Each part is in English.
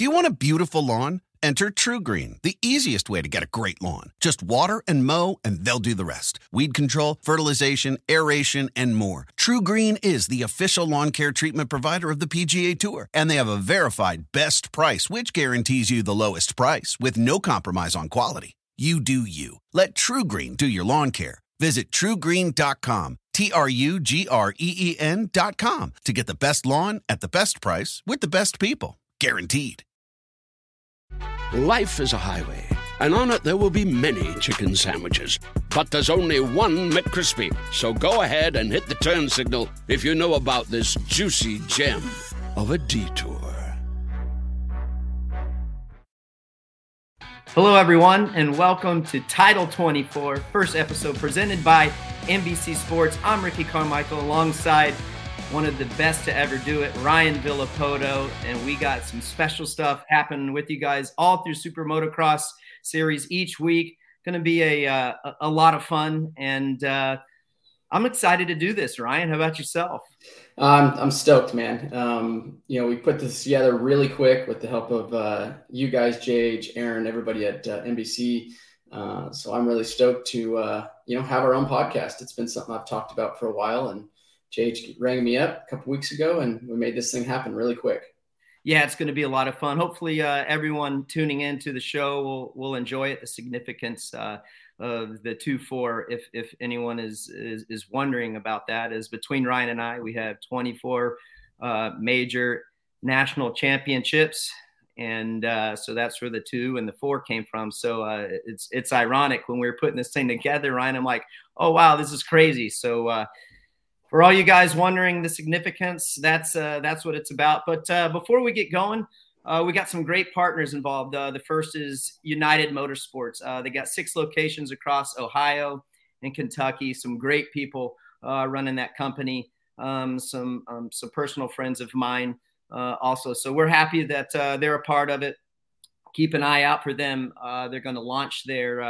Do you want a beautiful lawn? Enter TruGreen, the easiest way to get a great lawn. Just water and mow, and they'll do the rest. Weed control, fertilization, aeration, and more. TruGreen is the official lawn care treatment provider of the PGA Tour, and they have a verified best price, which guarantees you the lowest price with no compromise on quality. You do you. Let TruGreen do your lawn care. Visit TruGreen.com, TruGreen.com, to get the best lawn at the best price with the best people. Guaranteed. Life is a highway, and on it there will be many chicken sandwiches. But there's only one McCrispy. So go ahead and hit the turn signal if you know about this juicy gem of a detour. Hello, everyone, and welcome to Title 24, first episode presented by NBC Sports. I'm Ricky Carmichael alongside one of the best to ever do it, Ryan Villapoto, and we got some special stuff happening with you guys all through Super Motocross Series each week. Going to be a lot of fun, and I'm excited to do this. Ryan, how about yourself? I'm stoked, man. We put this together really quick with the help of you guys, JH, Aaron, everybody at NBC. So I'm really stoked to have our own podcast. It's been something I've talked about for a while, and JH rang me up a couple weeks ago, and we made this thing happen really quick. Yeah, it's going to be a lot of fun. Hopefully, everyone tuning into the show will enjoy it. The significance of the 2-4, if anyone is wondering about that, is between Ryan and I, we have 24 major national championships, and so that's where the 2 and the 4 came from. So it's ironic when we were putting this thing together, Ryan. I'm like, oh wow, this is crazy. So. For all you guys wondering the significance, that's what it's about. But before we get going, we got some great partners involved. The first is United Motorsports. They got 6 locations across Ohio and Kentucky. Some great people running that company. Some personal friends of mine also. So we're happy that they're a part of it. Keep an eye out for them. They're going to launch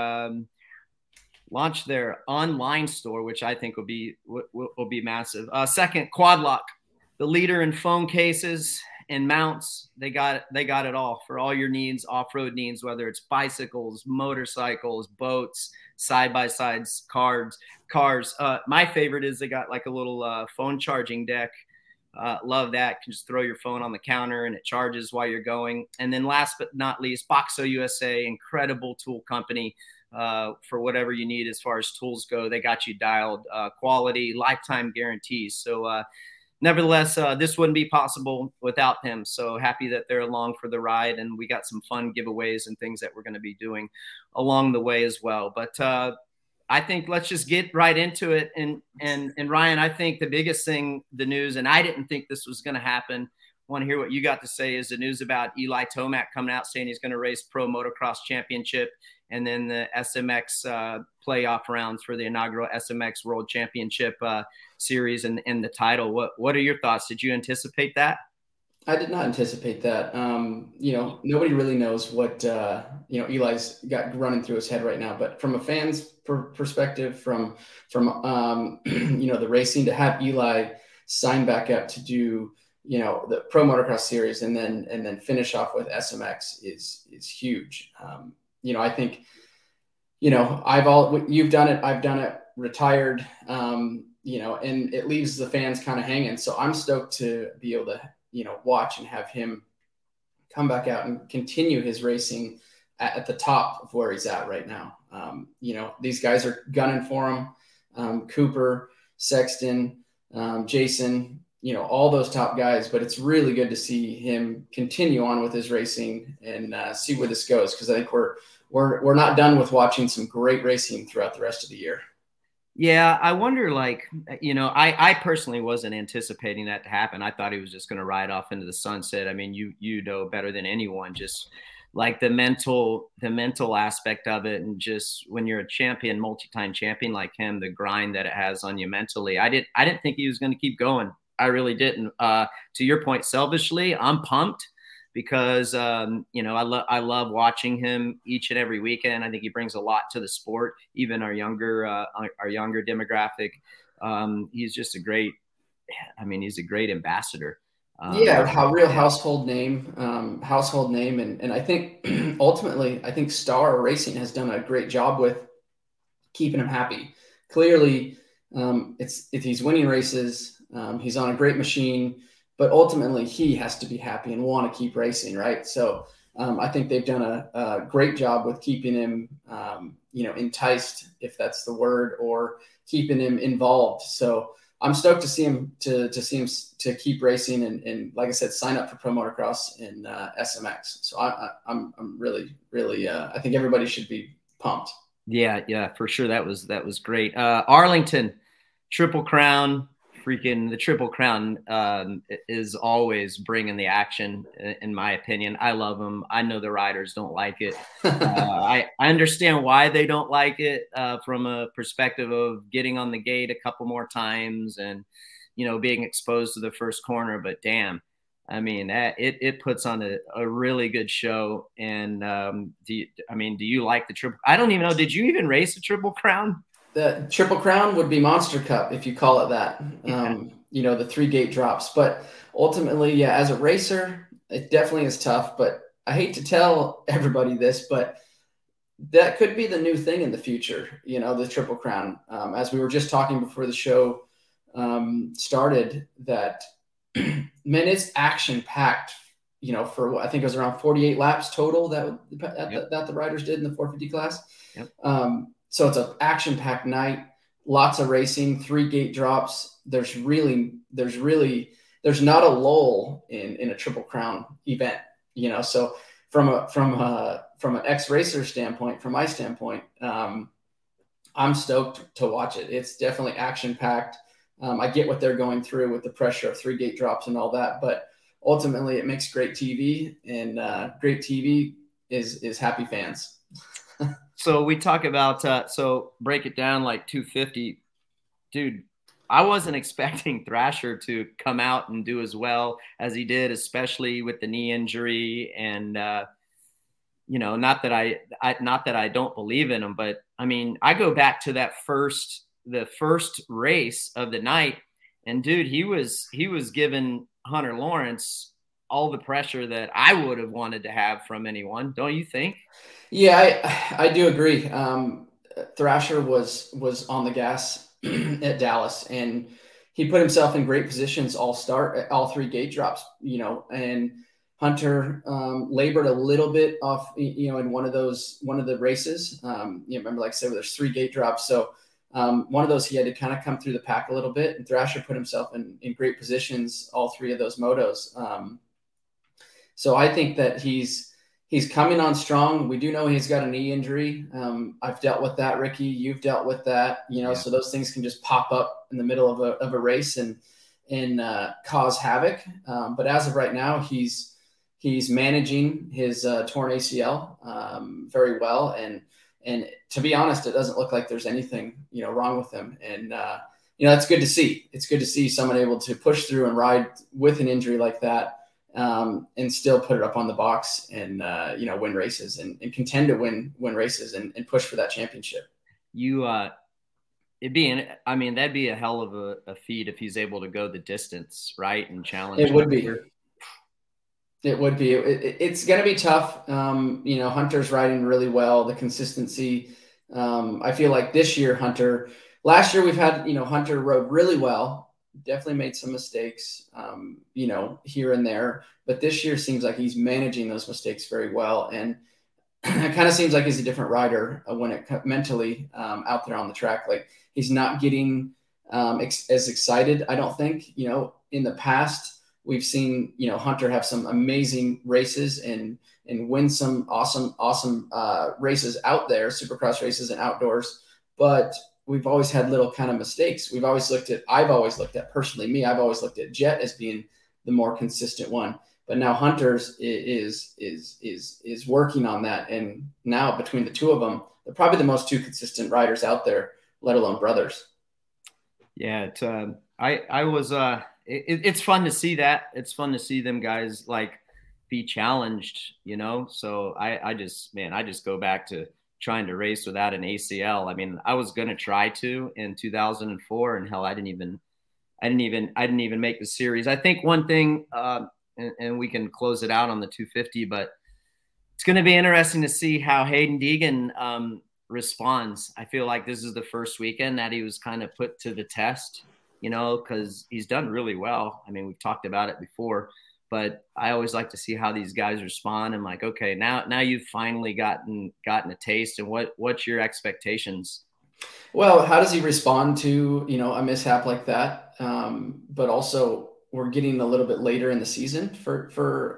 their online store, which I think will be massive. Second, Quadlock, the leader in phone cases and mounts. They got it all for all your needs, off-road needs, whether it's bicycles, motorcycles, boats, side-by-sides, cars. My favorite is they got like a little phone charging deck. Love that. You can just throw your phone on the counter and it charges while you're going. And then last but not least, Boxo USA, incredible tool company. For whatever you need as far as tools go, they got you dialed. Quality, lifetime guarantees. So nevertheless, this wouldn't be possible without them. So happy that they're along for the ride, and we got some fun giveaways and things that we're going to be doing along the way as well. But I think let's just get right into it. And Ryan, I think the biggest thing, the news, and I didn't think this was going to happen. Want to hear what you got to say, is the news about Eli Tomac coming out saying he's going to race Pro Motocross Championship, and then the SMX playoff rounds for the inaugural SMX World Championship series and the title. What are your thoughts? Did you anticipate that? I did not anticipate that. Nobody really knows what Eli's got running through his head right now. But from a fan's perspective, from the racing, to have Eli sign back up to do the Pro Motocross series and then finish off with SMX is huge. I think, you've done it, I've done it, retired, and it leaves the fans kind of hanging. So I'm stoked to be able to, watch and have him come back out and continue his racing at the top of where he's at right now. These guys are gunning for him. Cooper, Sexton, Jason, all those top guys, but it's really good to see him continue on with his racing and see where this goes. Cause I think we're not done with watching some great racing throughout the rest of the year. Yeah. I wonder, I personally wasn't anticipating that to happen. I thought he was just going to ride off into the sunset. I mean, you know better than anyone, just like the mental aspect of it. And just when you're a champion, multi-time champion like him, the grind that it has on you mentally, I didn't think he was going to keep going. I really didn't. To your point, selfishly, I'm pumped because, I love watching him each and every weekend. I think he brings a lot to the sport, even our younger demographic. He's just he's a great ambassador. Household name. And I think ultimately, I think Star Racing has done a great job with keeping him happy. Clearly, if he's winning races, he's on a great machine, but ultimately he has to be happy and want to keep racing, right? So I think they've done a great job with keeping him, enticed, if that's the word, or keeping him involved. So I'm stoked to see him to keep racing and like I said, sign up for Pro Motocross in SMX. So I'm really, really, I think everybody should be pumped. Yeah, for sure. That was great. Arlington, Triple Crown, the Triple Crown is always bringing the action, in my opinion. I love them. I know the riders don't like it. I understand why they don't like it from a perspective of getting on the gate a couple more times and, being exposed to the first corner. But damn, I mean, it puts on a really good show. And do you like the Triple? I don't even know. Did you even race the Triple Crown? The Triple Crown would be Monster Cup, if you call it that. The 3 gate drops. But ultimately, yeah, as a racer, it definitely is tough. But I hate to tell everybody this, but that could be the new thing in the future, the Triple Crown. As we were just talking before the show started, that, man, it's action-packed, for what I think it was around 48 laps total that the riders did in the 450 class. Yep. So it's an action-packed night, lots of racing, 3 gate drops. There's not a lull in a Triple Crown event, So from an ex-racer standpoint, from my standpoint, I'm stoked to watch it. It's definitely action-packed. I get what they're going through with the pressure of 3 gate drops and all that, but ultimately it makes great TV, and great TV is happy fans. So we talk about, so break it down like 250. Dude, I wasn't expecting Thrasher to come out and do as well as he did, especially with the knee injury. And, not that I don't believe in him, but I mean, I go back to the first race of the night, and dude, he was giving Hunter Lawrence all the pressure that I would have wanted to have from anyone. Don't you think? Yeah, I do agree. Thrasher was on the gas at Dallas, and he put himself in great positions all 3 gate drops, and Hunter labored a little bit off, in one of the races. Remember, like I said, there's 3 gate drops. So one of those, he had to kind of come through the pack a little bit, and Thrasher put himself in great positions all 3 of those motos. So I think that he's coming on strong. We do know he's got a knee injury. I've dealt with that, Ricky. You've dealt with that, Yeah. So those things can just pop up in the middle of a race and cause havoc. But as of right now, he's managing his torn ACL very well. And to be honest, it doesn't look like there's anything, wrong with him. And, that's good to see. It's good to see someone able to push through and ride with an injury like that. And still put it up on the box and, win races and contend to win races and push for that championship. That'd be a hell of a feat if he's able to go the distance, right? And challenge. It would be. It would be. It's going to be tough. Hunter's riding really well. The consistency. I feel like this year, last year we've had, Hunter rode really well. Definitely made some mistakes, here and there. But this year seems like he's managing those mistakes very well. And it kind of seems like he's a different rider when it mentally out there on the track. Like he's not getting as excited, I don't think. In the past, we've seen, Hunter have some amazing races and win some awesome races out there, Supercross races and outdoors. But we've always had little kind of mistakes. I've always looked at Jet as being the more consistent one, but now Hunter's is working on that. And now between the 2 of them, they're probably the most 2 consistent riders out there, let alone brothers. Yeah. It's fun to see that. It's fun to see them guys like be challenged, So I just go back to trying to race without an ACL. I mean, I was going to try to in 2004, and hell, I didn't I didn't even make the series. I think one thing, and we can close it out on the 250, but it's going to be interesting to see how Hayden Deegan responds. I feel like this is the first weekend that he was kind of put to the test, because he's done really well. I mean, we've talked about it before, but I always like to see how these guys respond. I'm like, okay, now you've finally gotten a taste, and what's your expectations? Well, how does he respond to, a mishap like that? But also we're getting a little bit later in the season for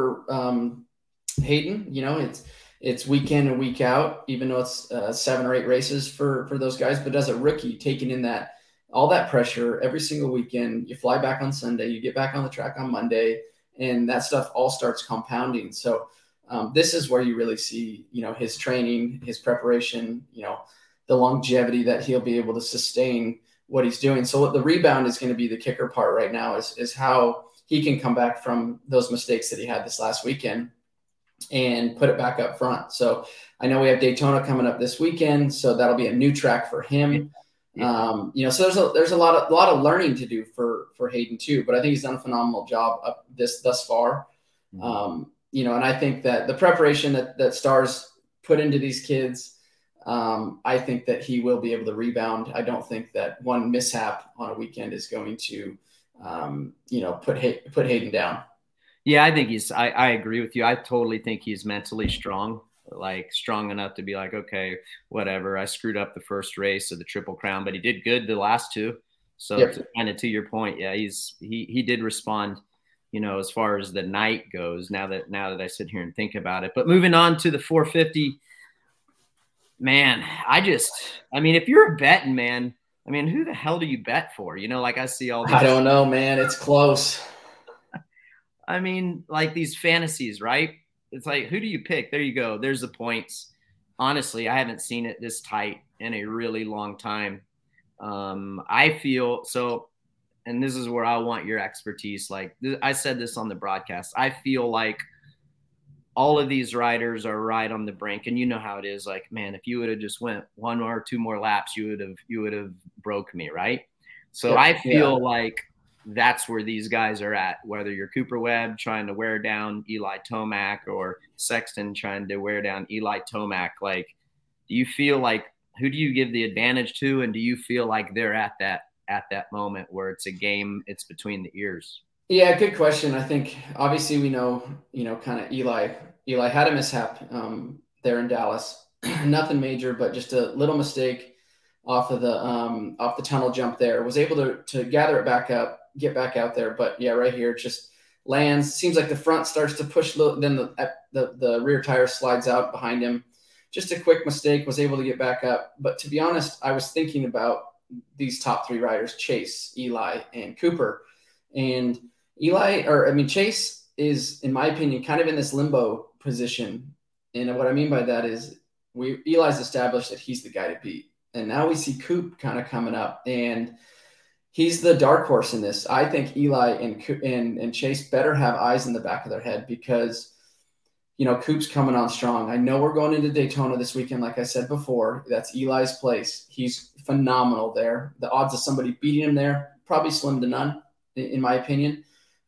Hayden. It's week in and week out, even though it's 7 or 8 races for those guys. But as a rookie, taking in all that pressure every single weekend, you fly back on Sunday, you get back on the track on Monday, and that stuff all starts compounding. So this is where you really see, his training, his preparation, the longevity that he'll be able to sustain what he's doing. So the rebound is going to be the kicker part right now is how he can come back from those mistakes that he had this last weekend and put it back up front. So I know we have Daytona coming up this weekend, so that'll be a new track for him. So there's a lot of learning to do for Hayden too, but I think he's done a phenomenal job thus far. And I think that the preparation that Stars put into these kids, I think that he will be able to rebound. I don't think that one mishap on a weekend is going to, put Hayden down. Yeah, I think I agree with you. I totally think he's mentally strong, like strong enough to be like, okay, whatever. I screwed up the first race of the Triple Crown, but he did good the last 2. So kind of to your point, yeah, he did respond, as far as the night goes, now that I sit here and think about it. But moving on to the 450, man, if you're a betting man, who the hell do you bet for? I see all these. I don't know, man. It's close. Like these fantasies, right? It's like, who do you pick? There you go. There's the points. Honestly, I haven't seen it this tight in a really long time. I feel so, and this is where I want your expertise. Like I said this on the broadcast, I feel like all of these riders are right on the brink, and you know how it is. Like, man, if you would have just went 1 or 2 more laps, you would have broke me, right? So I feel like that's where these guys are at, whether you're Cooper Webb trying to wear down Eli Tomac or Sexton trying to wear down Eli Tomac. Like, do you feel like, who do you give the advantage to? And do you feel like they're at that moment where it's a game, it's between the ears? Yeah, good question. I think obviously we know, kind of Eli had a mishap there in Dallas. Nothing major, but just a little mistake off the tunnel jump there. Was able to gather it back up, get back out there. But yeah, right here, just lands. Seems like the front starts to push, then the rear tire slides out behind him. Just a quick mistake, was able to get back up. But to be honest, I was thinking about these top 3 riders, Chase, Eli, and Cooper. And Chase is, in my opinion, kind of in this limbo position. And what I mean by that is Eli's established that he's the guy to beat. And now we see Coop kind of coming up, and he's the dark horse in this. I think Eli and Chase better have eyes in the back of their head because, Coop's coming on strong. I know we're going into Daytona this weekend. Like I said before, that's Eli's place. He's phenomenal there. The odds of somebody beating him there, probably slim to none, in my opinion.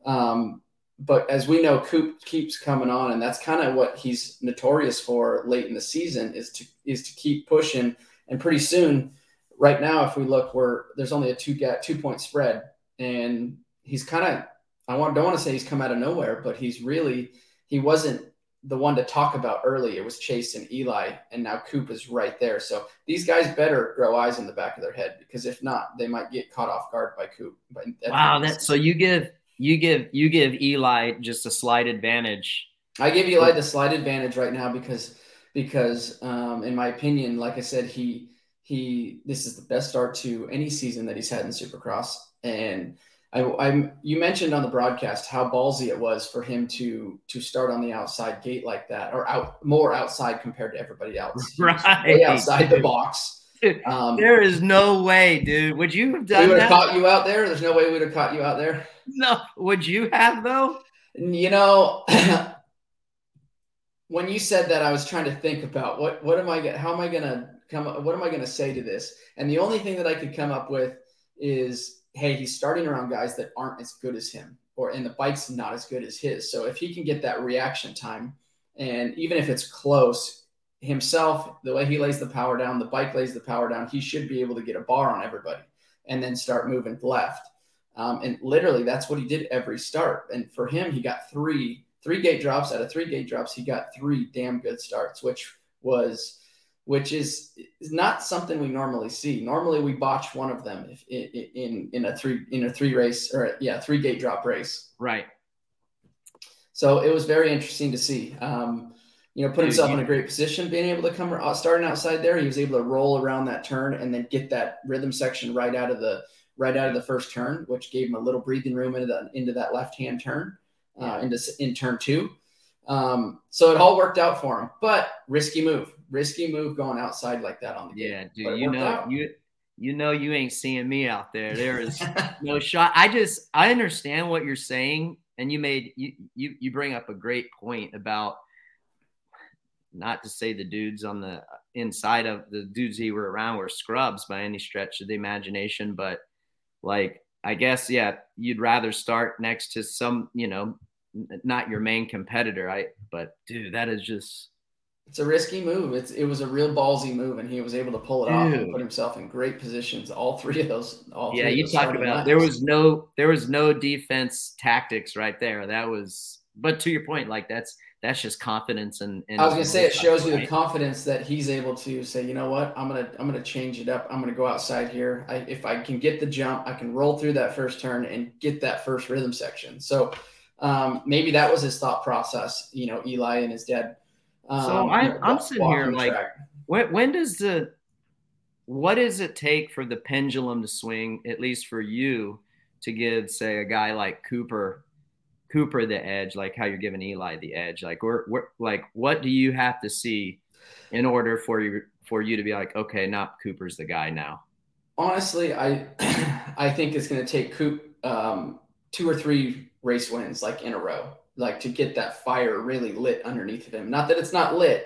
But as we know, Coop keeps coming on, and that's kind of what he's notorious for late in the season is to keep pushing. And pretty soon, right now, if we look, there's only a 2-point spread, and he's kind of, don't want to say he's come out of nowhere, but he wasn't the one to talk about early. It was Chase and Eli, and now Coop is right there. So these guys better grow eyes in the back of their head, because if not, they might get caught off guard by Coop. Wow, so you give Eli just a slight advantage. I give Eli the slight advantage right now because in my opinion, like I said, this is the best start to any season that he's had in Supercross. And you mentioned on the broadcast how ballsy it was for him to start on the outside gate like that, or more outside compared to everybody else. Right. Way outside the box. There is no way, dude. Would you have done that? We would have caught you out there. There's no way we would have caught you out there. No. Would you have, though? When you said that, I was trying to think about what am I going to say to this? And the only thing that I could come up with is hey, he's starting around guys that aren't as good as him, and the bike's not as good as his. So if he can get that reaction time, and even if it's close, himself, the way he lays the power down, the bike lays the power down, he should be able to get a bar on everybody and then start moving left. And literally that's what he did every start. And for him, he got three gate drops. Out of 3 gate drops, he got 3 damn good starts, which is not something we normally see. Normally we botch one of them in a 3 race, or 3 gate drop race. Right. So it was very interesting to see. Put himself in a great position, being able to come starting outside there. He was able to roll around that turn and then get that rhythm section right out of the first turn, which gave him a little breathing room into that left-hand turn, in turn 2. So it all worked out for him, but risky move going outside like that on the gate. Yeah, dude, you ain't seeing me out there. There is no shot. I understand what you're saying. And you bring up a great point about, not to say the dudes on the inside of the dudes he were around were scrubs by any stretch of the imagination, but like, I guess, you'd rather start next to some, not your main competitor. But dude, that is just, it's a risky move. It was a real ballsy move, and he was able to pull it off and put himself in great positions. All three of those. You talked about there was no defense tactics right there. But to your point, like that's just confidence. And I was gonna say, it shows you the confidence that he's able to say, you know what, I'm gonna change it up. I'm gonna go outside here. If I can get the jump, I can roll through that first turn and get that first rhythm section. So maybe that was his thought process. Eli and his dad. So I'm sitting here like, what does it take for the pendulum to swing, at least for you, to give, say, a guy like Cooper the edge, like how you're giving Eli the edge? Like, what do you have to see in order for you to be like, okay, now Cooper's the guy now? Honestly, I think it's going to take Coop 2 or 3 race wins like in a row, like to get that fire really lit underneath of him. Not that it's not lit.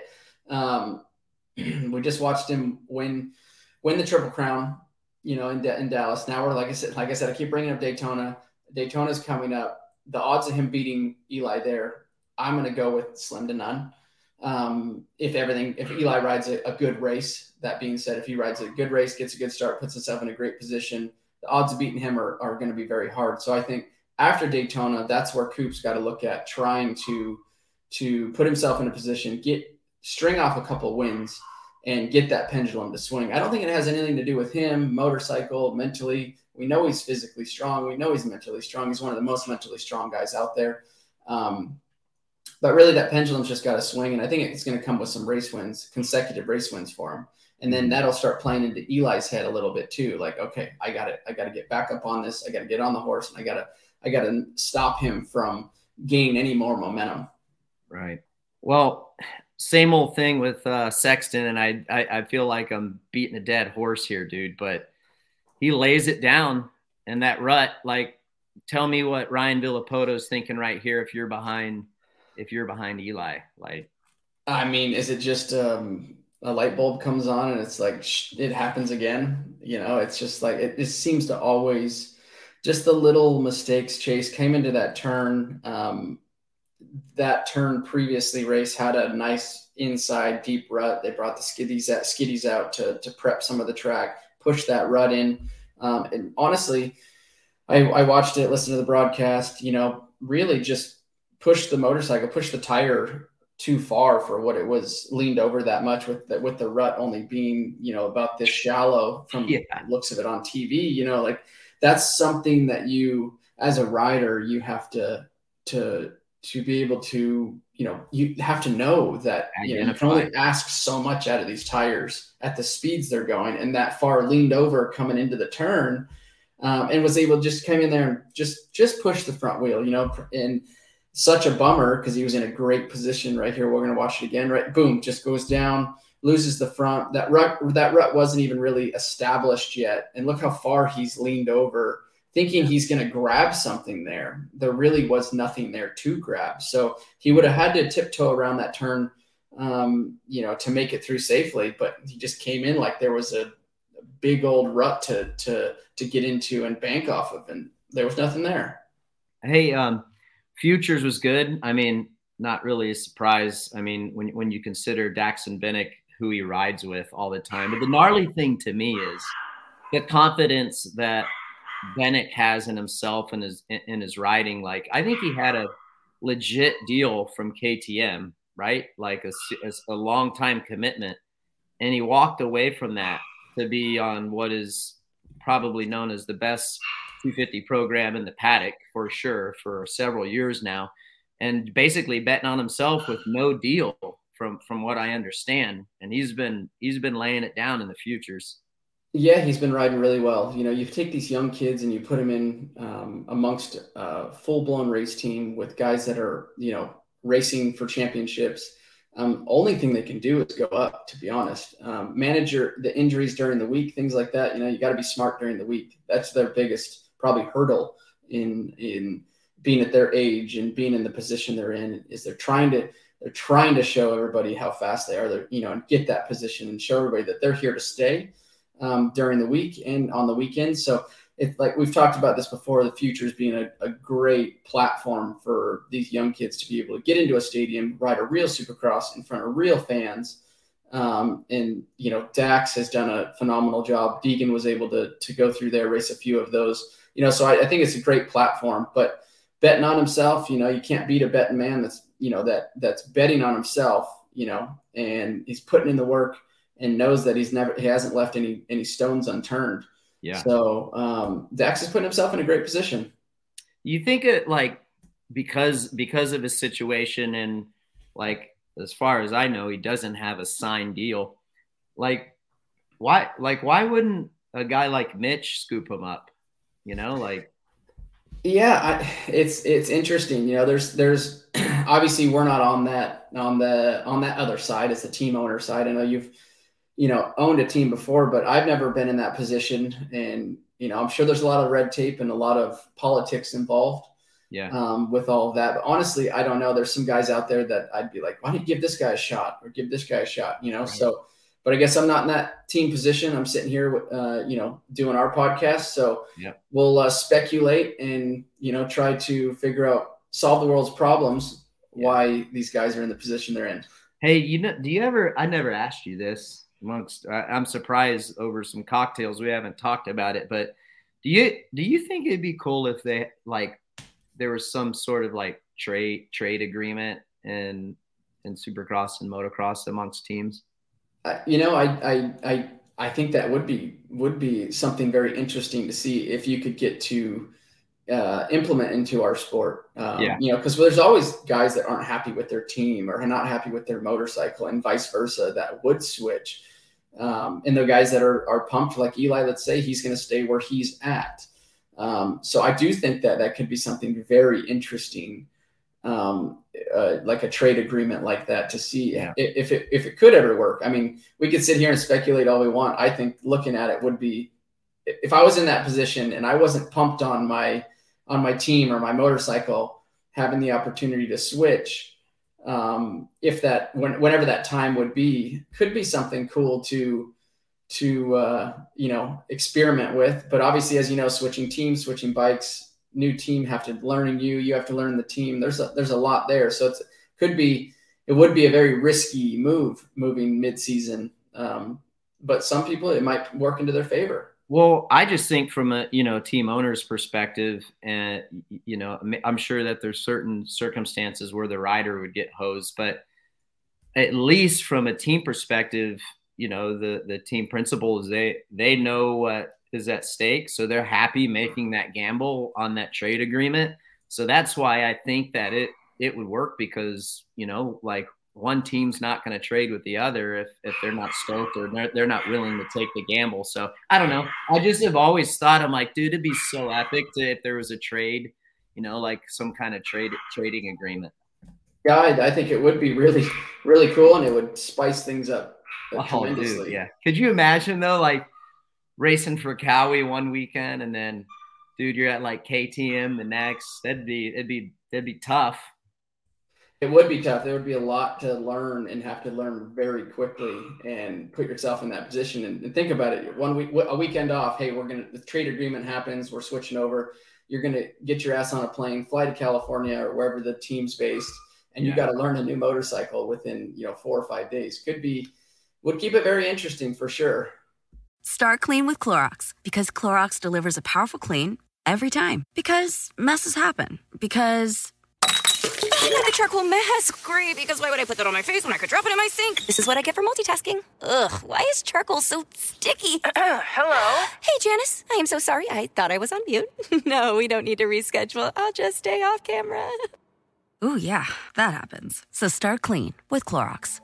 We just watched him win the Triple Crown, in Dallas. Now we're, like I said, I keep bringing up Daytona. Daytona's coming up. The odds of him beating Eli there, I'm going to go with slim to none. If Eli rides a good race, that being said, if he rides a good race, gets a good start, puts himself in a great position, the odds of beating him are going to be very hard. So I think after Daytona, that's where Coop's got to look at trying to put himself in a position, string off a couple wins, and get that pendulum to swing. I don't think it has anything to do with him, motorcycle, mentally. We know he's physically strong. We know he's mentally strong. He's one of the most mentally strong guys out there. But really, that pendulum's just got to swing, and I think it's going to come with some race wins, consecutive race wins for him. And then that'll start playing into Eli's head a little bit too. Like, okay, I got to get back up on this. I got to get on the horse, and I got to stop him from gaining any more momentum. Right. Well, same old thing with Sexton, and I feel like I'm beating a dead horse here, dude. But he lays it down in that rut. Like, tell me what Ryan Villapoto's thinking right here if you're behind Eli. Like, I mean, is it just a light bulb comes on and it's like it happens again? It's just like it seems to always just the little mistakes. Chase came into that turn. That turn previously race had a nice inside deep rut. They brought the skiddies out to prep some of the track, push that rut in. And honestly, I watched it, listened to the broadcast, really just push the tire too far for what it was leaned over that much with the rut only being, about this shallow from the looks of it on TV, like that's something that you, as a rider, you have to be able to, you have to know that, you can only ask so much out of these tires at the speeds they're going, and that far leaned over coming into the turn, and was able to just come in there and just push the front wheel, and such a bummer because he was in a great position right here. We're going to watch it again, right? Boom, just goes down, loses the front. That rut wasn't even really established yet. And look how far he's leaned over, thinking he's going to grab something there. There really was nothing there to grab. So he would have had to tiptoe around that turn, to make it through safely. But he just came in like there was a big old rut to get into and bank off of, and there was nothing there. Hey, Futures was good. I mean, not really a surprise. I mean, when you consider Daxon Bennick, who he rides with all the time. But the gnarly thing to me is the confidence that Bennick has in himself and in his riding. Like, I think he had a legit deal from KTM, right? Like a long time commitment. And he walked away from that to be on what is probably known as the best 250 program in the paddock for sure for several years now, and basically betting on himself with no deal from what I understand. And he's been laying it down in the Futures. Yeah, he's been riding really well. You know, you take these young kids and you put them in amongst a full-blown race team with guys that are, you know, racing for championships. Only thing they can do is go up, to be honest. Manage the injuries during the week, things like that. You know, you got to be smart during the week. That's their biggest probably hurdle in being at their age and being in the position they're in, is they're trying to show everybody how fast they are. They're, you know, and get that position and show everybody that they're here to stay during the week and on the weekends. So it's like we've talked about this before, the Futures being a great platform for these young kids to be able to get into a stadium, ride a real Supercross in front of real fans. And, you know, Dax has done a phenomenal job. Deegan was able to go through there, race a few of those, you know, so I think it's a great platform. But betting on himself, you know, you can't beat a betting man that's, you know, that's betting on himself, you know, and he's putting in the work and knows that he hasn't left any stones unturned. Yeah. So Dax is putting himself in a great position. You think it, like, because of his situation, and like, as far as I know, he doesn't have a signed deal. Like why wouldn't a guy like Mitch scoop him up? You know, like. Yeah, it's interesting. You know, there's obviously we're not on that other side. It's the team owner side. I know you've, you know, owned a team before, but I've never been in that position. And, you know, I'm sure there's a lot of red tape and a lot of politics involved. Yeah. With all of that. But honestly, I don't know. There's some guys out there that I'd be like, why don't you give this guy a shot or give this guy a shot, you know? Right. So, but I guess I'm not in that team position. I'm sitting here, you know, doing our podcast. So yeah, we'll speculate and, you know, try to solve the world's problems, why these guys are in the position they're in. Hey, you know, I never asked you this I'm surprised over some cocktails. We haven't talked about it, but do you think it'd be cool if they, like, there was some sort of like trade agreement in Supercross and motocross amongst teams? You know, I think that would be something very interesting to see if you could get to implement into our sport. You know, because there's always guys that aren't happy with their team or are not happy with their motorcycle, and vice versa, that would switch. And the guys that are pumped, like Eli, let's say he's going to stay where he's at. So I do think that could be something very interesting, like a trade agreement like that, to see if it could ever work. I mean, we could sit here and speculate all we want. I think looking at it would be, if I was in that position and I wasn't pumped on my team or my motorcycle, having the opportunity to switch, whenever that time would be, could be something cool to you know, experiment with. But obviously, as you know, switching teams, switching bikes, new team have to learning you have to learn the team. There's a lot there. So it would be a very risky move moving mid-season. But some people, it might work into their favor. Well, I just think from a, you know, team owner's perspective, and, you know, I'm sure that there's certain circumstances where the rider would get hosed, but at least from a team perspective, you know, the team principals, they know what is at stake. So they're happy making that gamble on that trade agreement. So that's why I think that it would work, because, you know, like, one team's not going to trade with the other if they're not stoked or they're not willing to take the gamble. So I don't know. I just have always thought, I'm like, dude, it'd be so epic if there was a trade, you know, like some kind of trading agreement. Yeah, I think it would be really, really cool, and it would spice things up tremendously. Dude, yeah. Could you imagine though, like, racing for Cowie one weekend and then, dude, you're at like KTM the next? That'd be tough. It would be tough. There would be a lot to learn and have to learn very quickly and put yourself in that position. And think about it. A weekend off. Hey, the trade agreement happens. We're switching over. You're going to get your ass on a plane, fly to California or wherever the team's based. And you got to learn a new motorcycle within, 4 or 5 days. Would keep it very interesting for sure. Start clean with Clorox, because Clorox delivers a powerful clean every time. Because messes happen. Because the charcoal mask. Great, because why would I put that on my face when I could drop it in my sink? This is what I get for multitasking. Ugh, why is charcoal so sticky? Hello? Hey, Janice. I am so sorry. I thought I was on mute. No, we don't need to reschedule. I'll just stay off camera. Ooh, yeah, that happens. So start clean with Clorox.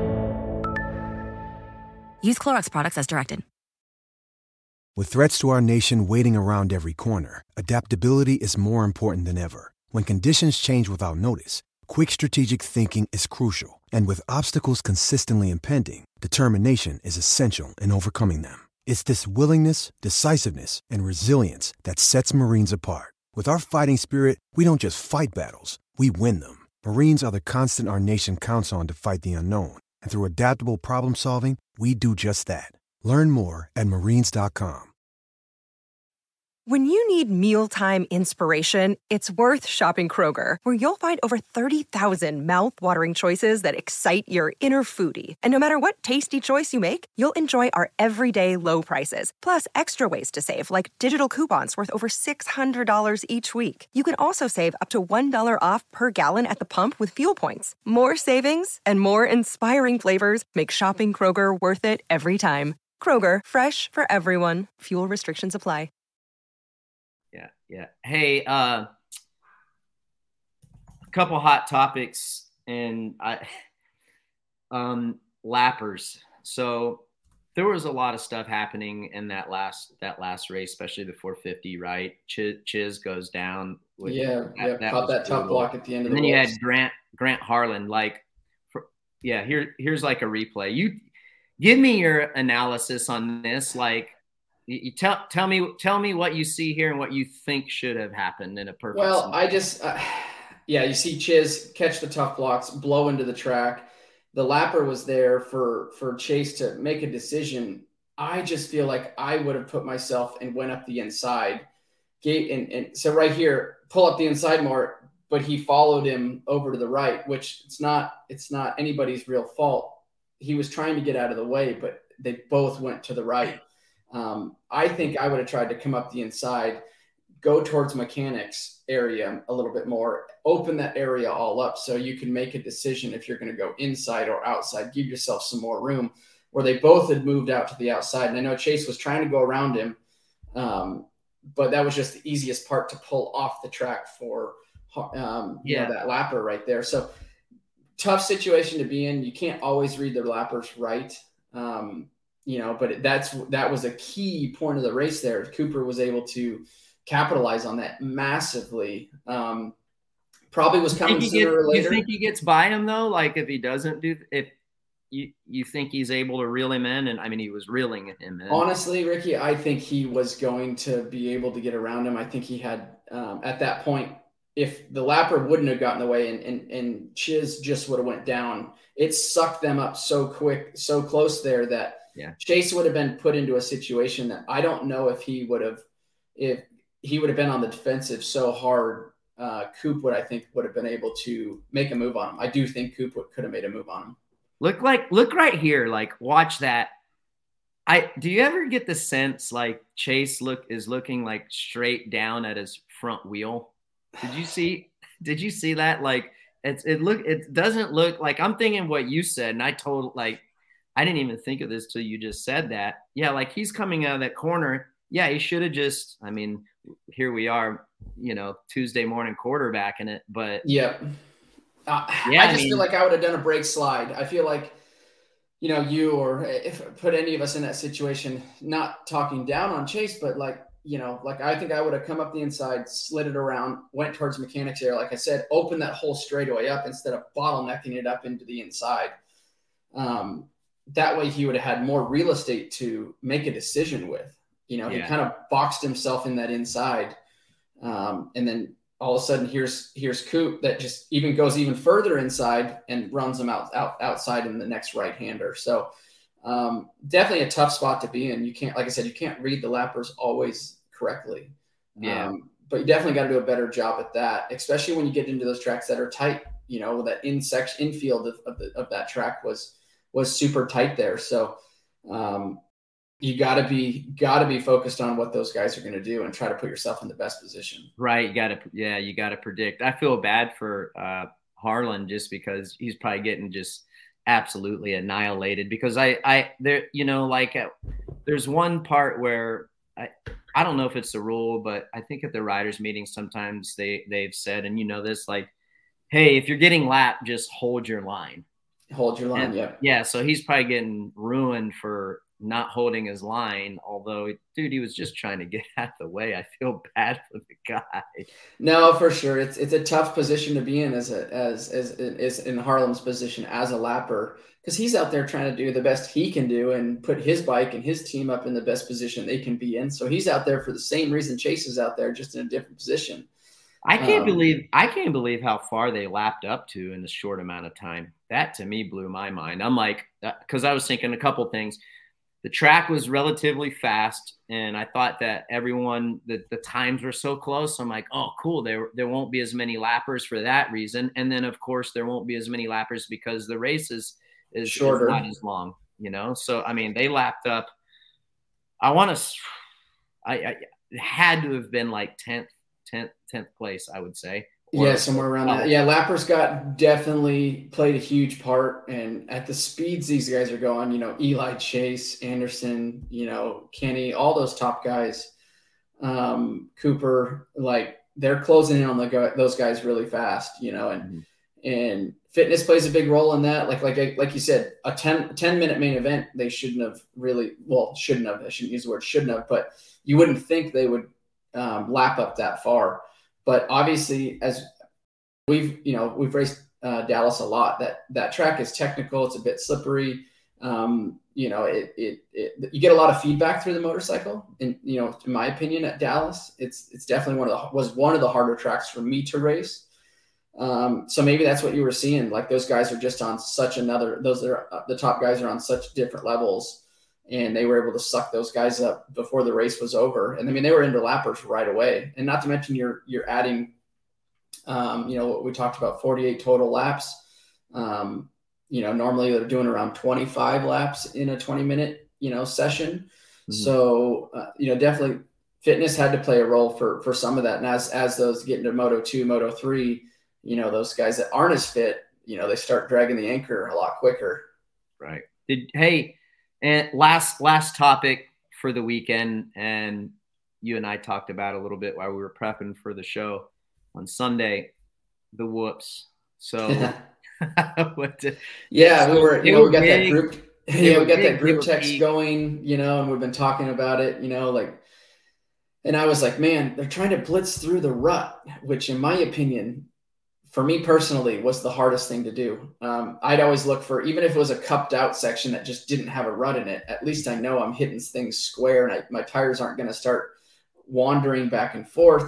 Use Clorox products as directed. With threats to our nation waiting around every corner, adaptability is more important than ever. When conditions change without notice, quick strategic thinking is crucial. And with obstacles consistently impending, determination is essential in overcoming them. It's this willingness, decisiveness, and resilience that sets Marines apart. With our fighting spirit, we don't just fight battles, we win them. Marines are the constant our nation counts on to fight the unknown. And through adaptable problem solving, we do just that. Learn more at marines.com. When you need mealtime inspiration, it's worth shopping Kroger, where you'll find over 30,000 mouth-watering choices that excite your inner foodie. And no matter what tasty choice you make, you'll enjoy our everyday low prices, plus extra ways to save, like digital coupons worth over $600 each week. You can also save up to $1 off per gallon at the pump with fuel points. More savings and more inspiring flavors make shopping Kroger worth it every time. Kroger, fresh for everyone. Fuel restrictions apply. Yeah. Hey, a couple hot topics and lappers. So there was a lot of stuff happening in that last race, especially the 450, right? Chiz goes down. Caught that tough block at the end of the And then you had Grant Harlan. Here's like a replay. You give me your analysis on this. Like, you tell me what you see here and what you think should have happened in a perfect. Well, I just, you see Chiz catch the tough blocks, blow into the track. The lapper was there for Chase to make a decision. I just feel like I would have put myself and went up the inside gate. And so right here, pull up the inside more, but he followed him over to the right, which it's not anybody's real fault. He was trying to get out of the way, but they both went to the right. I think I would have tried to come up the inside, go towards mechanics area a little bit more, open that area all up so you can make a decision if you're going to go inside or outside, give yourself some more room, where they both had moved out to the outside. And I know Chase was trying to go around him, but that was just the easiest part to pull off the track for that lapper right there. So tough situation to be in. You can't always read the lappers right. But that was a key point of the race there. Cooper was able to capitalize on that massively. Probably was coming sooner or later. You think he gets by him though? Like if he doesn't if you think he's able to reel him in? And I mean, he was reeling him in. Honestly, Ricky, I think he was going to be able to get around him. I think he had at that point, if the lapper wouldn't have gotten away and Chiz just would have went down, it sucked them up so quick, so close there that Chase would have been put into a situation that I don't know if he would have been on the defensive so hard. Coop would have been able to make a move on him. I do think Coop could have made a move on him. Look right here. Like, watch that. Do you ever get the sense like Chase is looking like straight down at his front wheel? Did you see that? Like it doesn't look like, I'm thinking what you said. And I didn't even think of this till you just said that. Yeah. Like he's coming out of that corner. Yeah. He should have here we are, Tuesday morning quarterbacking it, but I just feel like I would have done a brake slide. I feel like, you or if put any of us in that situation, not talking down on Chase, but I think I would have come up the inside, slid it around, went towards mechanics area. Like I said, open that whole straightaway up instead of bottlenecking it up into the inside. That way he would have had more real estate to make a decision with. He kind of boxed himself in that inside. And then all of a sudden here's Coop that just goes even further inside and runs them outside in the next right-hander. So definitely a tough spot to be in. You can't, like I said, you can't read the lappers always correctly. Yeah. But you definitely got to do a better job at that, especially when you get into those tracks that are tight. You know, that infield of that track was super tight there. So you got to be focused on what those guys are going to do and try to put yourself in the best position. Right. You got to predict. I feel bad for Harlan just because he's probably getting just absolutely annihilated because there's one part where I don't know if it's the rule, but I think at the riders meeting, sometimes they've said, and you know this, like, hey, if you're getting lapped, just hold your line. Hold your line. Yeah. Yeah. So he's probably getting ruined for not holding his line. Although, dude, he was just trying to get out of the way. I feel bad for the guy. No, for sure. It's a tough position to be in as in Harlan's position as a lapper, because he's out there trying to do the best he can do and put his bike and his team up in the best position they can be in. So he's out there for the same reason Chase is out there, just in a different position. I can't believe how far they lapped up to in a short amount of time. That to me blew my mind. I'm like, because I was thinking a couple things. The track was relatively fast, and I thought that the times were so close. I'm like, oh, cool. There won't be as many lappers for that reason. And then, of course, there won't be as many lappers because the race is shorter, not as long, you know? So, I mean, they lapped up. I had to have been like 10th place, I would say. Yeah, somewhere around that. Yeah, lappers definitely played a huge part. And at the speeds these guys are going, you know, Eli, Chase, Anderson, you know, Kenny, all those top guys, Cooper, like they're closing in on those guys really fast, you know, and fitness plays a big role in that. Like you said, a 10-minute main event, they shouldn't have, I shouldn't use the word shouldn't have, but you wouldn't think they would lap up that far. But obviously, as we've raced Dallas a lot, that track is technical. It's a bit slippery. You know, you get a lot of feedback through the motorcycle. And, you know, in my opinion, at Dallas, it's definitely was one of the harder tracks for me to race. So maybe that's what you were seeing. Like those guys are just on the top guys are on such different levels. And they were able to suck those guys up before the race was over. And I mean, they were into lappers right away. And not to mention you're adding, you know, what we talked about, 48 total laps. You know, normally they're doing around 25 laps in a 20-minute, you know, session. Mm-hmm. So, you know, definitely fitness had to play a role for some of that. And as those get into Moto2, Moto3, you know, those guys that aren't as fit, you know, they start dragging the anchor a lot quicker. Right. And last topic for the weekend, and you and I talked about a little bit while we were prepping for the show on Sunday, the whoops. So we got that group. Yeah, we got that group text going, you know, and we've been talking about it, you know, like, and I was like, man, they're trying to blitz through the rut, which in my opinion, for me personally, was the hardest thing to do. I'd always look for, even if it was a cupped out section that just didn't have a rut in it, at least I know I'm hitting things square and my tires aren't going to start wandering back and forth.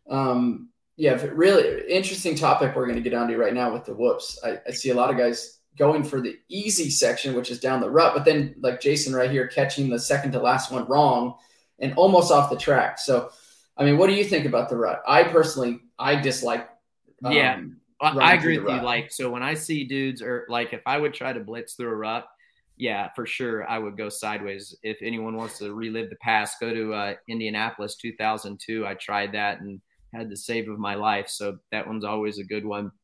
Really interesting topic we're going to get onto right now with the whoops. I see a lot of guys going for the easy section, which is down the rut, but then like Jason right here catching the second to last one wrong and almost off the track. So, I mean, what do you think about the rut? I dislike I agree with you. Like, so when I see dudes, or like if I would try to blitz through a rut, yeah, for sure I would go sideways. If anyone wants to relive the past, go to Indianapolis 2002. I tried that and had the save of my life. So that one's always a good one.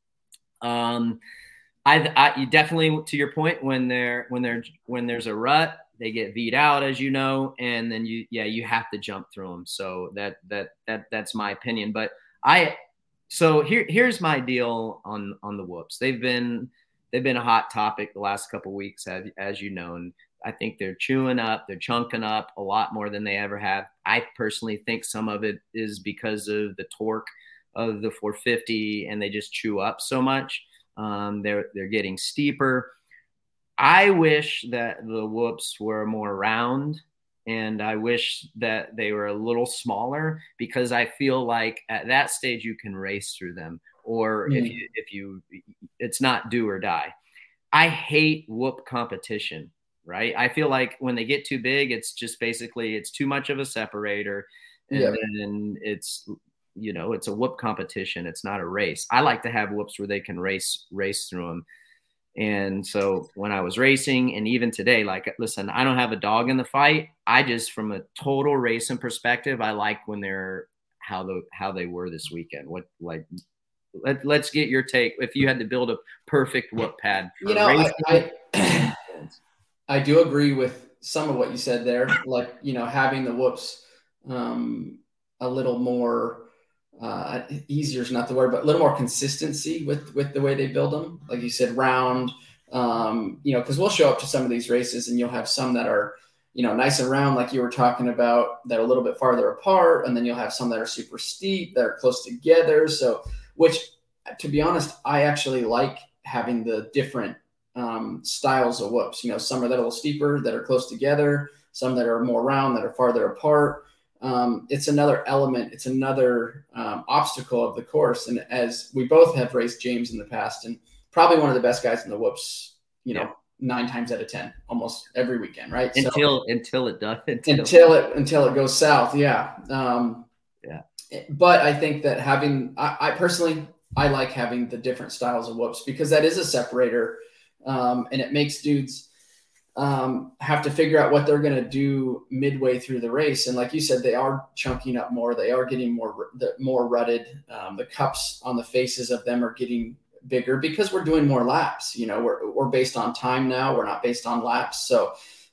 You definitely, to your point, when there's a rut, they get V'd out, as you know, and then you have to jump through them. So that's my opinion. But So here's my deal on the whoops. They've been a hot topic the last couple of weeks, as you know, and I think they're chunking up a lot more than they ever have. I personally think some of it is because of the torque of the 450, and they just chew up so much. They're getting steeper. I wish that the whoops were more round And I wish that they were a little smaller, because I feel like at that stage you can race through them, or if you, it's not do or die. I hate whoop competition, right? I feel like when they get too big, it's just basically, it's too much of a separator. And then it's, it's a whoop competition. It's not a race. I like to have whoops where they can race through them. And so when I was racing, and even today, like, listen, I don't have a dog in the fight. I just, from a total racing perspective, I like when they're how they were this weekend. Let's get your take. If you had to build a perfect whoop pad, I do agree with some of what you said there. Like, having the whoops a little more easier is not the word, but a little more consistency with the way they build them. Like you said, round, because we'll show up to some of these races and you'll have some that are, nice and round, like you were talking about, that are a little bit farther apart. And then you'll have some that are super steep, that are close together. So, which, to be honest, I actually like having the different styles of whoops. Some are that a little steeper, that are close together, some that are more round, that are farther apart. It's another element. It's another obstacle of the course. And as we both have raced James in the past, and probably one of the best guys in the whoops, 9 times out of 10, almost every weekend, right? Until it does. Until it goes south. Yeah. But I think that I personally like having the different styles of whoops, because that is a separator. And it makes dudes have to figure out what they're going to do midway through the race. And like you said, they are chunking up more. They are getting more rutted. The cups on the faces of them are getting bigger, because we're doing more laps. We're based on time now. We're not based on laps. So,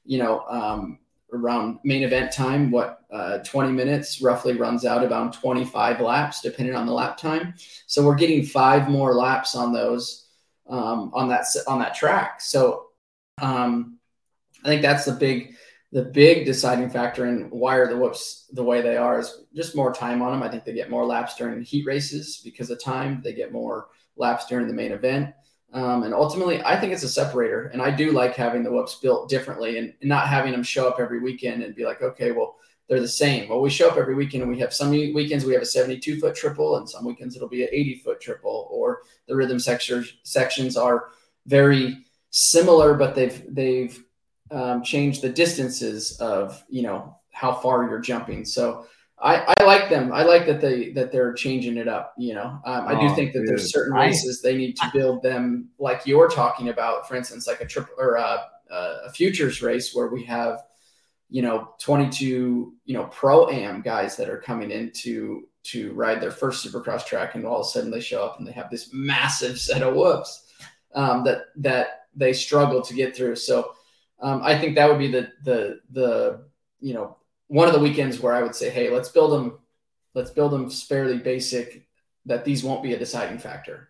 around main event time, 20 minutes roughly runs out about 25 laps, depending on the lap time. So we're getting 5 more laps on those, on that track. So, I think that's the big deciding factor in why are the whoops the way they are, is just more time on them. I think they get more laps during heat races because of time. They get more laps during the main event. And ultimately, I think it's a separator. And I do like having the whoops built differently, and not having them show up every weekend and be like, okay, well, they're the same. Well, we show up every weekend, and we have some weekends we have a 72-foot triple, and some weekends it'll be an 80-foot triple, or the rhythm sections are very similar, but they've changed the distances of, how far you're jumping. So I like them. I like that they're changing it up. I do think that there's certain races they need to build them, like you're talking about, for instance, like a triple or a futures race where we have, 22, pro-am guys that are coming in to ride their first Supercross track. And all of a sudden they show up and they have this massive set of whoops that they struggle to get through. So I think that would be the one of the weekends where I would say, hey, let's build them fairly basic, that these won't be a deciding factor.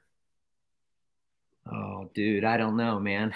Oh, dude, I don't know, man.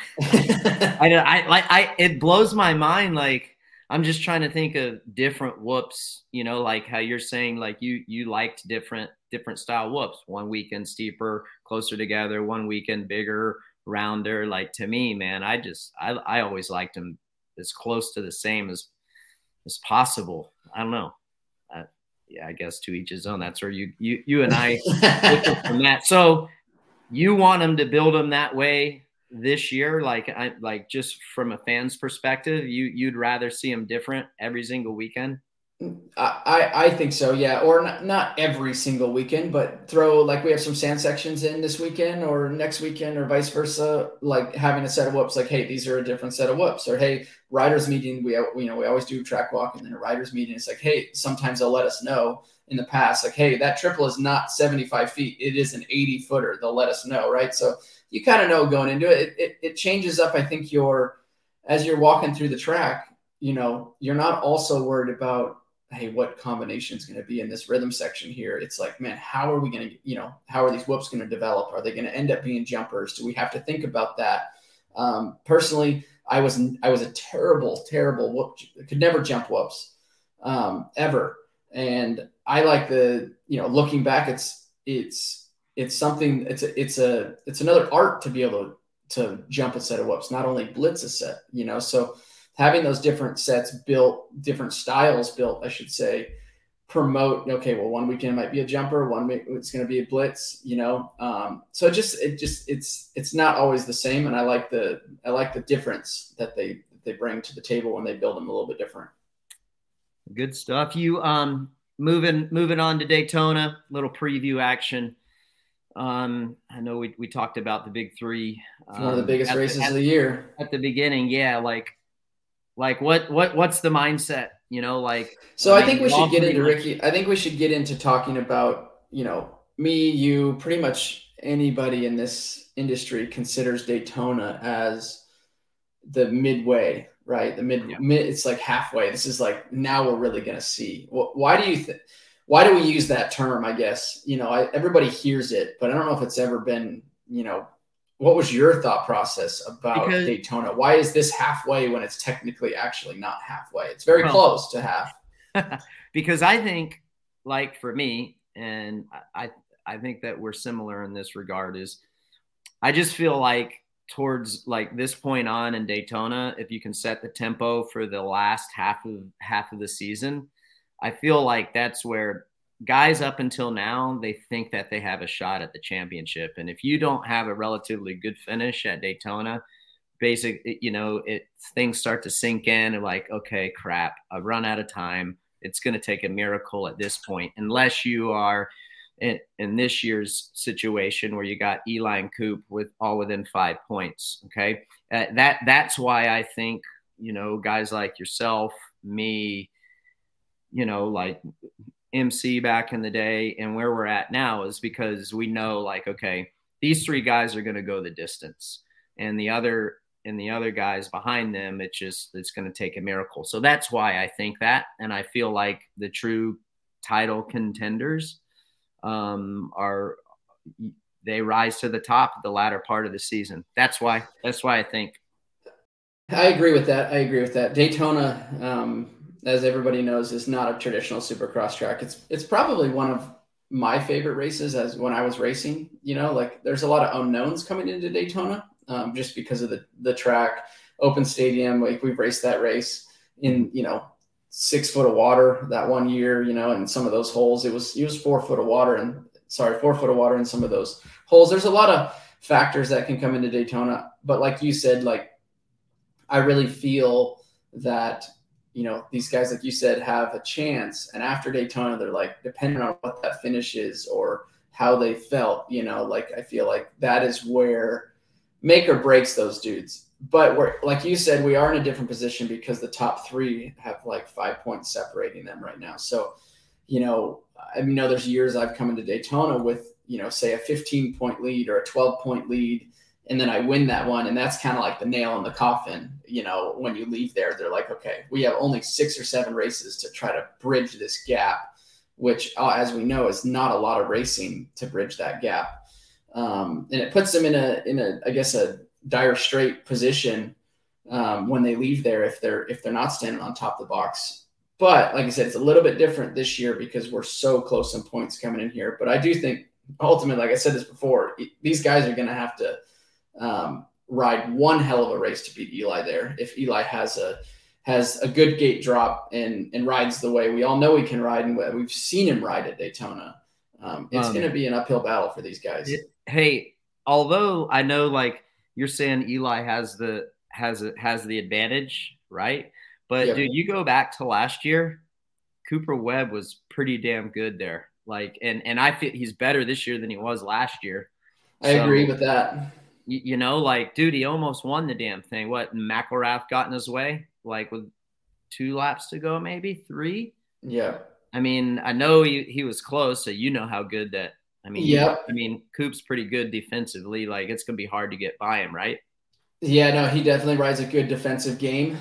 It blows my mind. Like, I'm just trying to think of different whoops, like how you're saying, like you liked different style whoops. One weekend steeper, closer together, one weekend bigger, rounder. Like, to me, man, I always liked them as close to the same as possible. I don't know. I guess to each his own. That's where you and I differ from that. So you want them to build them that way this year? Like just from a fan's perspective, you'd rather see them different every single weekend? I think so, yeah. Or not every single weekend, but throw, like, we have some sand sections in this weekend or next weekend or vice versa, like having a set of whoops, like, hey, these are a different set of whoops. Or, hey, riders meeting, we always do track walk, and then a riders meeting. It's like, hey, sometimes they'll let us know in the past, like, hey, that triple is not 75 feet. It is an 80 footer. They'll let us know, right? So you kind of know going into it. It changes up, I think, as you're walking through the track, you're not also worried about, hey, what combination is going to be in this rhythm section here? It's like, man, how are we going to, how are these whoops going to develop? Are they going to end up being jumpers? Do we have to think about that? Personally, I was a terrible whoop. Could never jump whoops, ever. And I like looking back, it's something, it's another art to be able to jump a set of whoops, not only blitz a set, so having those different sets built, different styles built, I should say, promote, okay, well, one weekend might be a jumper, it's going to be a blitz, so it's not always the same. And I like the difference that they bring to the table when they build them a little bit different. Good stuff. You moving on to Daytona, little preview action. I know we talked about the big three. One of the biggest races of the year at the beginning. Yeah. Like what's the mindset, So I think we should get into Ricky. I think we should get into talking about, me, you, pretty much anybody in this industry considers Daytona as the midway, right? The mid, it's like halfway. This is like, now we're really going to see. Why do we use that term? I guess, everybody hears it, but I don't know if it's ever been, what was your thought process about Daytona? Why is this halfway when it's technically actually not halfway? It's very close to half. Because I think, like, for me, and I think that we're similar in this regard, is I just feel like towards like this point on in Daytona, if you can set the tempo for the last half of the season, I feel like that's where guys up until now, they think that they have a shot at the championship. And if you don't have a relatively good finish at Daytona, things start to sink in and like, okay, crap, I've run out of time. It's going to take a miracle at this point, unless you are in this year's situation where you got Eli and Coop within 5 points. Okay. That's why I think, guys like yourself, me, like MC back in the day and where we're at now is because we know, like, okay, these three guys are going to go the distance, and the other guys behind them, it's going to take a miracle. So that's why I think that. And I feel like the true title contenders they rise to the top the latter part of the season. That's why I think. I agree with that. Daytona, as everybody knows, is not a traditional Supercross track. It's probably one of my favorite races as when I was racing. Like, there's a lot of unknowns coming into Daytona, just because of the track, open stadium. Like, we've raced that race in 6 foot of water that one year, and some of those holes, it was 4 foot of water in some of those holes. There's a lot of factors that can come into Daytona, but like you said, like, I really feel that, these guys, like you said, have a chance. And after Daytona, they're like, depending on what that finish is or how they felt, like, I feel like that is where make or breaks those dudes. But we're, like you said, we are in a different position because the top three have like 5 points separating them right now. So, there's years I've come into Daytona with, say a 15-point lead or a 12-point lead, and then I win that one. And that's kind of like the nail in the coffin. When you leave there, they're like, okay, we have only 6 or 7 races to try to bridge this gap, which, as we know, is not a lot of racing to bridge that gap. And it puts them in a I guess, a dire straight position when they leave there if they're not standing on top of the box. But like I said, it's a little bit different this year because we're so close in points coming in here. But I do think ultimately, like I said this before, these guys are going to have to ride one hell of a race to beat Eli there. If Eli has a good gate drop and rides the way we all know he can ride, and we've seen him ride at Daytona, it's going to be an uphill battle for these guys. Hey, although I know, like, you're saying Eli has the advantage, right? But Yep. Dude, you go back to last year, Cooper Webb was pretty damn good there. Like, and I feel he's better this year than he was last year. I agree with that. Like, dude, he almost won the damn thing. What, McElrath got in his way, like with 2 laps to go, maybe 3. Yeah. I mean, I know he was close, so you know how good that. Coop's pretty good defensively. Like, it's gonna be hard to get by him, right? Yeah, no, he definitely rides a good defensive game.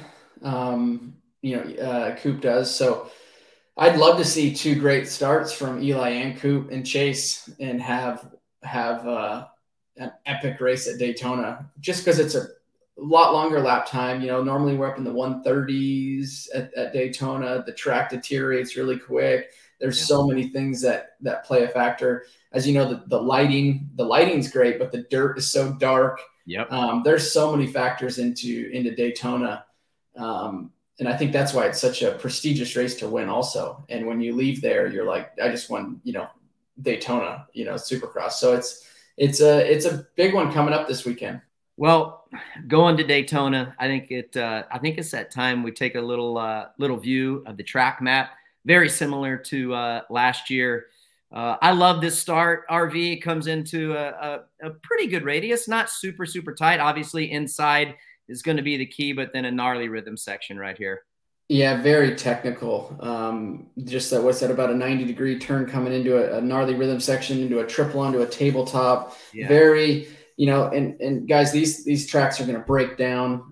Coop does. So I'd love to see 2 great starts from Eli and Coop and Chase, and have an epic race at Daytona, just because it's a lot longer lap time. Normally we're up in the 130s at Daytona. The track deteriorates really quick. There's so many things that play a factor. As you know, the lighting's great, but the dirt is so dark. Yep. There's so many factors into Daytona. And I think that's why it's such a prestigious race to win also. And when you leave there, you're like, I just won, Daytona, Supercross. So it's a big one coming up this weekend. Well, going to Daytona, I think it's that time we take a little view of the track map, very similar to last year. I love this start. RV comes into a pretty good radius, not super, super tight. Obviously, inside is going to be the key, but then a gnarly rhythm section right here. Yeah, very technical. Just that, what's that, about a 90-degree turn coming into a gnarly rhythm section, into a triple onto a tabletop. Yeah. Very, and guys, these tracks are going to break down.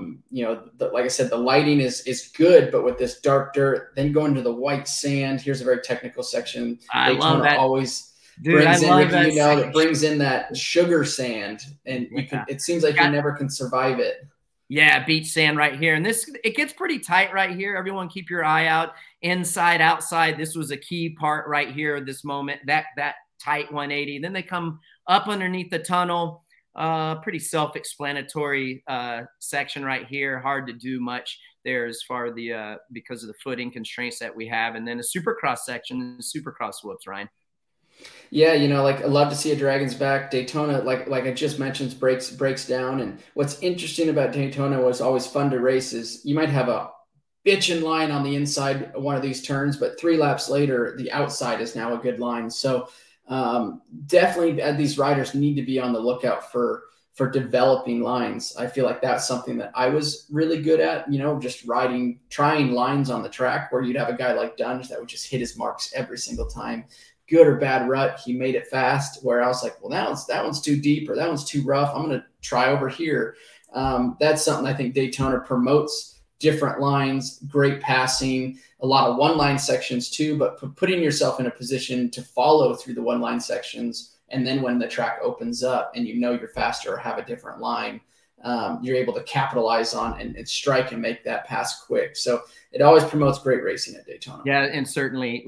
Like I said, the lighting is good, but with this dark dirt, then going to the white sand, here's a very technical section. I love that. Always brings in, Ricky, it brings in that sugar sand, and it seems like you never can survive it. Yeah, beach sand right here. And it gets pretty tight right here. Everyone keep your eye out. Inside, outside. This was a key part right here, this moment, that tight 180. Then they come up underneath the tunnel. Pretty self-explanatory section right here. Hard to do much there as far as because of the footing constraints that we have. And then a Supercross section, Supercross whoops, Ryan. Yeah, I love to see a Dragon's Back. Daytona, like I just mentioned, breaks down. And what's interesting about Daytona was always fun to race is you might have a bitchin' line on the inside of one of these turns, but 3 laps later, the outside is now a good line. So definitely these riders need to be on the lookout for developing lines. I feel like that's something that I was really good at, just trying lines on the track where you'd have a guy like Dunge that would just hit his marks every single time. Good or bad rut, he made it fast, where I was like, well, that one's too deep or that one's too rough. I'm going to try over here. That's something I think Daytona promotes, different lines, great passing, a lot of one-line sections too, but putting yourself in a position to follow through the one-line sections. And then when the track opens up and you're faster or have a different line, you're able to capitalize on and strike and make that pass quick. So it always promotes great racing at Daytona. Yeah, and certainly,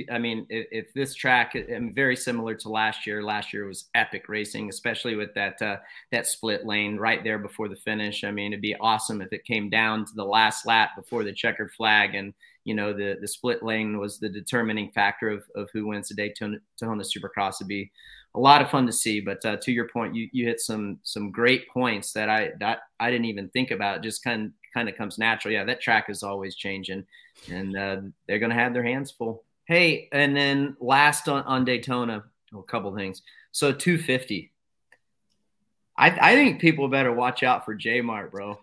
if this track, very similar to last year. Last year was epic racing, especially with that split lane right there before the finish. It'd be awesome if it came down to the last lap before the checkered flag, and the split lane was the determining factor of who wins the Daytona Supercross. It'd be a lot of fun to see. But to your point, you hit some great points that I didn't even think about. It just kind of comes natural. Yeah, that track is always changing, and they're going to have their hands full. Hey, and then last on Daytona, a couple things. So 250. I think people better watch out for J-Mart, bro.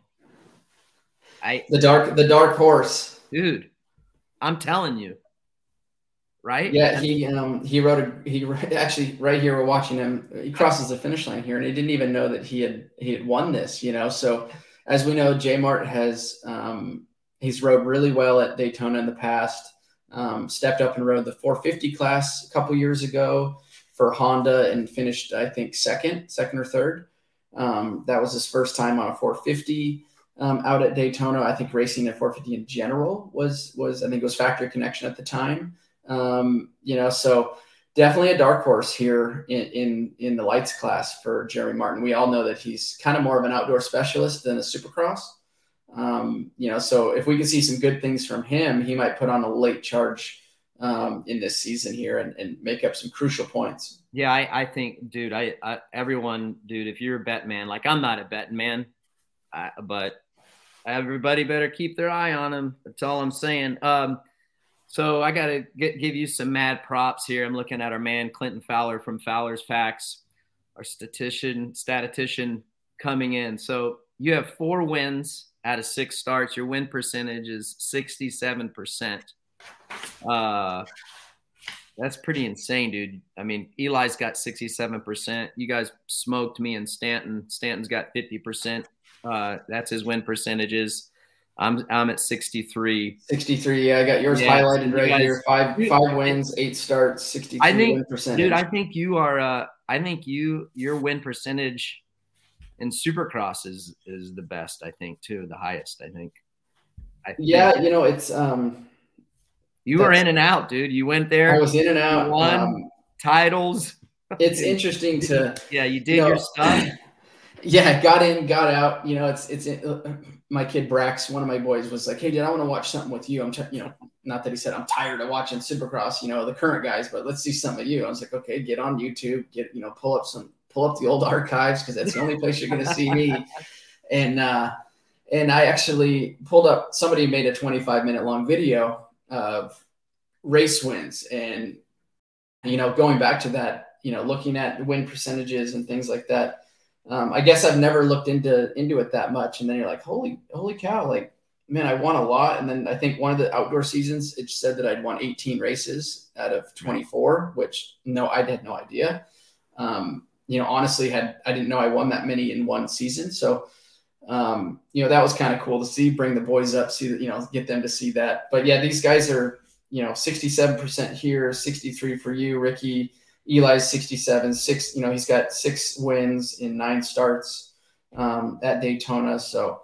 The dark horse, dude. I'm telling you. Right? Yeah, he actually right here we're watching him. He crosses the finish line here, and he didn't even know that he had won this. So as we know, J-Mart has he's rode really well at Daytona in the past. Stepped up and rode the 450 class a couple years ago for Honda and finished, I think, second or third. That was his first time on a 450 out at Daytona. I think racing at 450 in general was I think it was Factory Connection at the time. So definitely a dark horse here in the lights class for Jeremy Martin. We all know that he's kind of more of an outdoor specialist than a Supercross. So if we can see some good things from him, he might put on a late charge in this season here and make up some crucial points. Yeah, I think, dude, everyone, if you're a bet man, like I'm not a betting man, but everybody better keep their eye on him. That's all I'm saying. So I got to give you some mad props here. I'm looking at our man, Clinton Fowler from Fowler's Facts, our statistician coming in. So you have 4 wins out of 6 starts. Your win percentage is 67%. That's pretty insane, dude. Eli's got 67%. You guys smoked me and Stanton. Stanton's got 50%. That's his win percentages. I'm at 63. 63. Yeah, I got yours highlighted right here. 5 wins, 8 starts, 63 win percentage. Dude, I think you are. I think your win percentage in Supercross is the best. I think too, the highest. I think. It's. You were in and out, dude. You went there. I was in and out. Won titles. It's interesting to. Yeah, you did your stuff. Yeah, got in, got out. You know, my kid Brax, one of my boys, was like, "Hey, Dad, I want to watch something with you. Not that he said I'm tired of watching Supercross, the current guys, but let's see some of you." I was like, "Okay, get on YouTube, pull up the old archives because that's the only place you're going to see me." And I actually pulled up. Somebody made a 25-minute long video of race wins, and going back to that, looking at win percentages and things like that. I guess I've never looked into it that much. And then you're like, holy cow, like, man, I won a lot. And then I think one of the outdoor seasons, it said that I'd won 18 races out of 24, which I had no idea. Honestly, I didn't know I won that many in one season. So, that was kind of cool to see, bring the boys up, see that, get them to see that. But yeah, these guys are, 67% here, 63 for you, Ricky. Eli's 67, he's got 6 wins in 9 starts at Daytona. So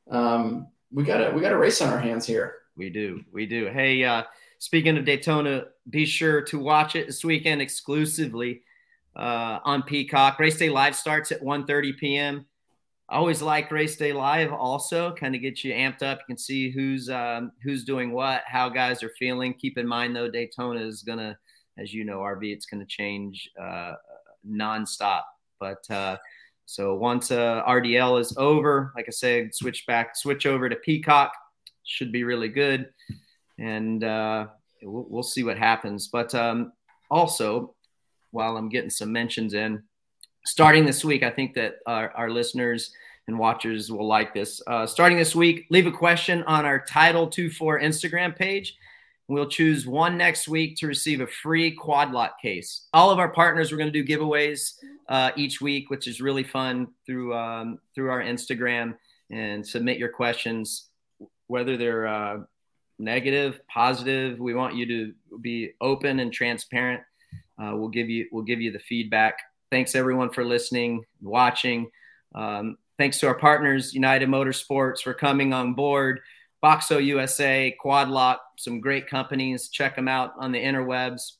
we got a race on our hands here. We do. Hey, speaking of Daytona, be sure to watch it this weekend exclusively on Peacock. Race Day Live starts at 1:30 p.m. I always like Race Day Live also, kind of get you amped up. You can see who's doing what, how guys are feeling. Keep in mind, though, Daytona is going to, as you know, RV, it's going to change nonstop. But so once RDL is over, like I said, switch over to Peacock. Should be really good. And we'll see what happens. But also, while I'm getting some mentions in, starting this week, I think that our listeners and watchers will like this. Starting this week, leave a question on our Title 24 Instagram page. We'll choose one next week to receive a free quad lock case. All of our partners, we're going to do giveaways each week, which is really fun through our Instagram. And submit your questions, whether they're negative, positive. We want you to be open and transparent. We'll give you the feedback. Thanks everyone for listening, watching. Thanks to our partners, United Motorsports, for coming on board. Boxo USA, Quad Lock, some great companies. Check them out on the interwebs.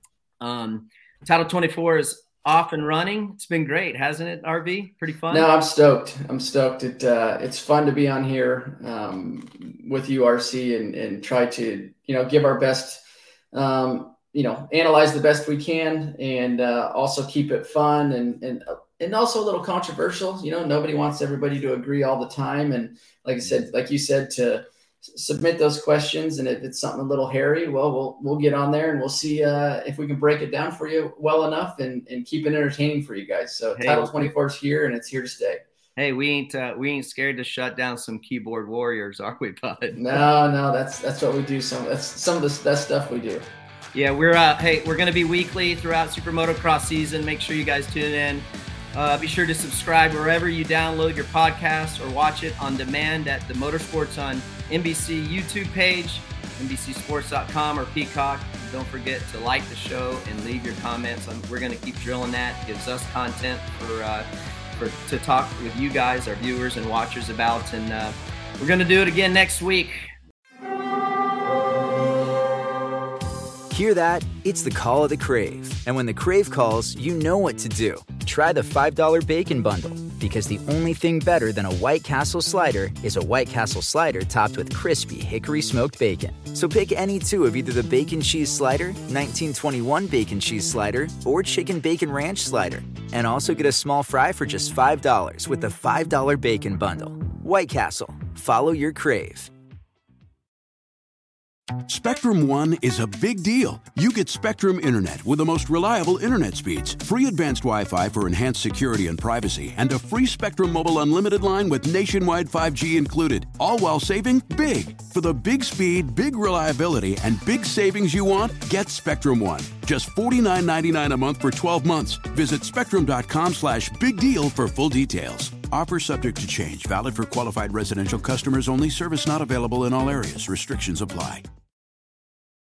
Title 24 is off and running. It's been great, hasn't it, RV? Pretty fun? No, I'm stoked. It's fun to be on here with you, RC, and try to, give our best, analyze the best we can, and also keep it fun and also a little controversial. Nobody wants everybody to agree all the time. And like you said, to submit those questions. And if it's something a little hairy, well, we'll get on there and we'll see if we can break it down for you well enough and keep it entertaining for you guys. So Title 24 is here and it's here to stay. Hey, we ain't scared to shut down some keyboard warriors, are we, bud? No, that's what we do. That's some of that stuff we do. Yeah, we're going to be weekly throughout Super Motocross season. Make sure you guys tune in. Be sure to subscribe wherever you download your podcast or watch it on demand at the Motorsports on NBC YouTube page, NBCSports.com or Peacock. Don't forget to like the show and leave your comments. We're going to keep drilling that. It gives us content to talk with you guys, our viewers and watchers about. And we're going to do it again next week. Hear that? It's the call of the Crave. And when the Crave calls, you know what to do. Try the $5 Bacon Bundle, because the only thing better than a White Castle slider is a White Castle slider topped with crispy hickory smoked bacon. So pick any two of either the Bacon Cheese Slider, 1921 Bacon Cheese Slider, or Chicken Bacon Ranch Slider. And also get a small fry for just $5 with the $5 Bacon Bundle. White Castle. Follow your Crave. Spectrum One is a big deal. You get Spectrum Internet with the most reliable internet speeds, free advanced Wi-Fi for enhanced security and privacy, and a free Spectrum Mobile Unlimited line with nationwide 5G included, all while saving big. For the big speed, big reliability, and big savings you want, get Spectrum One. Just $49.99 a month for 12 months. Visit spectrum.com/big deal for full details. Offer subject to change. Valid for qualified residential customers only. Service not available in all areas. Restrictions apply.